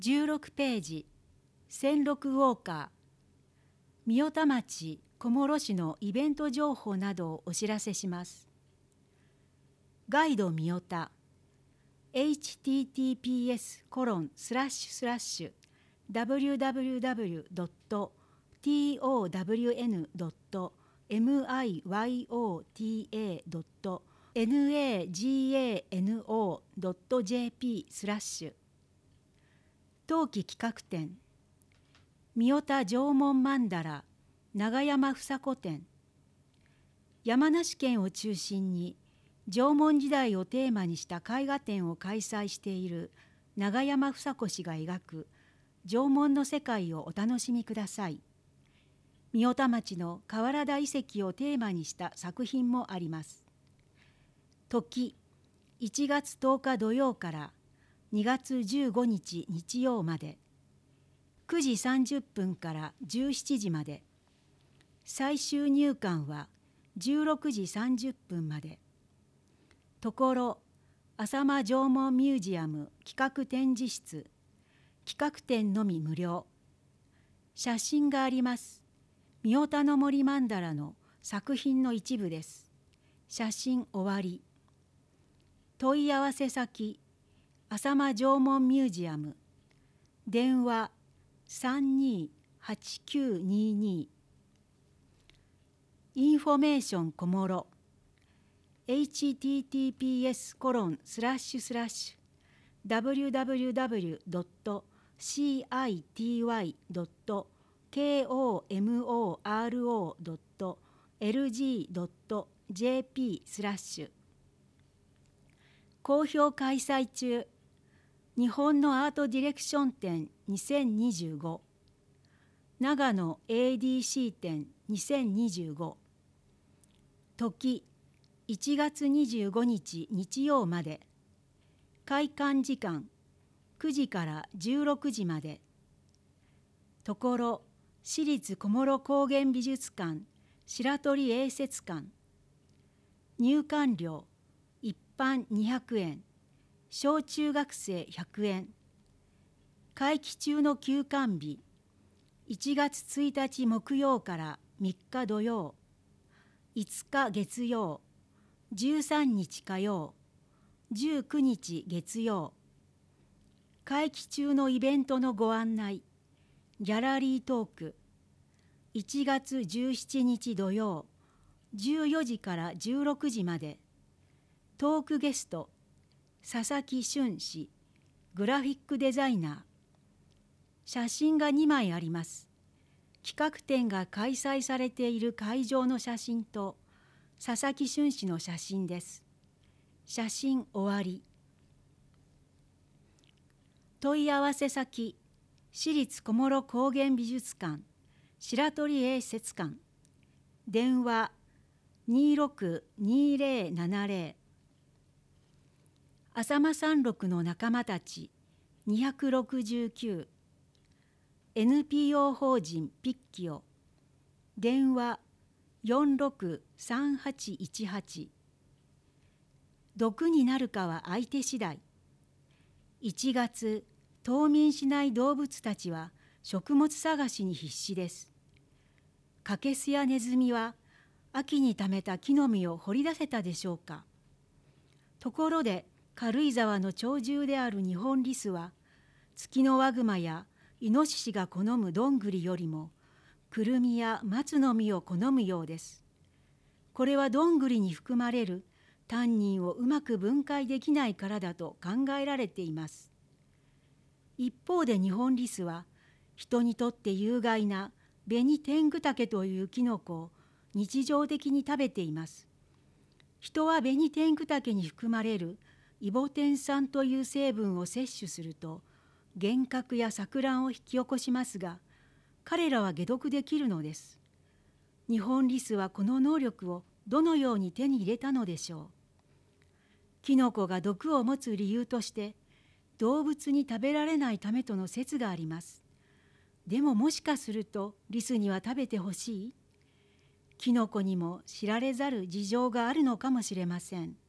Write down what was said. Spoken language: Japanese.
16ページ、千六ウォーカー、御代田町小諸市のイベント情報などをお知らせします。ガイド御代田 https://www.town.mygano.jp/ 冬季企画展御代田縄文曼荼羅長山房子展。山梨県を中心に縄文時代をテーマにした絵画展を開催している長山房子氏が描く縄文の世界をお楽しみください。御代田町の瓦田遺跡をテーマにした作品もあります。時1月10日土曜から2月15日日曜まで、9時30分から17時まで、最終入館は16時30分まで。ところ浅間縄文ミュージアム企画展示室、企画展のみ無料。写真があります。御代田の森曼荼羅の作品の一部です。写真終わり。問い合わせ先浅間縄文ミュージアム、電話328922。インフォメーション小諸 https://www.city.komoro.lg.jp/ 好評開催中、日本のアートディレクション展2025、長野 ADC 展2025、時1月25日日曜まで、開館時間9時から16時まで。ところ市立小諸高原美術館白鳥英雪館、入館料一般200円、小中学生100円。会期中の休館日1月1日木曜から3日土曜、5日月曜、13日火曜、19日月曜。会期中のイベントのご案内、ギャラリートーク、1月17日土曜、14時から16時まで。トークゲスト、佐々木俊氏、グラフィックデザイナー。写真が2枚あります。企画展が開催されている会場の写真と佐々木俊氏の写真です。写真終わり。問い合わせ先、市立小諸高原美術館白鳥英雪館、電話262070。浅間山麓の仲間たち269、NPO 法人ピッキオ、電話463818。毒になるかは相手次第。1月、冬眠しない動物たちは食物探しに必死です。カケスやネズミは秋に溜めた木の実を掘り出せたでしょうか。ところで軽井沢の鳥獣であるニホンリスは、ツキノワグマやイノシシが好むどんぐりよりもクルミや松の実を好むようです。これはどんぐりに含まれるタンニンをうまく分解できないからだと考えられています。一方でニホンリスは人にとって有害なベニテングタケというキノコを日常的に食べています。人はベニテングタケに含まれるイボテン酸という成分を摂取すると幻覚や錯乱を引き起こしますが、彼らは解毒できるのです。ニホンリスはこの能力をどのように手に入れたのでしょう。キノコが毒を持つ理由として動物に食べられないためとの説があります。でももしかするとリスには食べてほしい？キノコにも知られざる事情があるのかもしれません。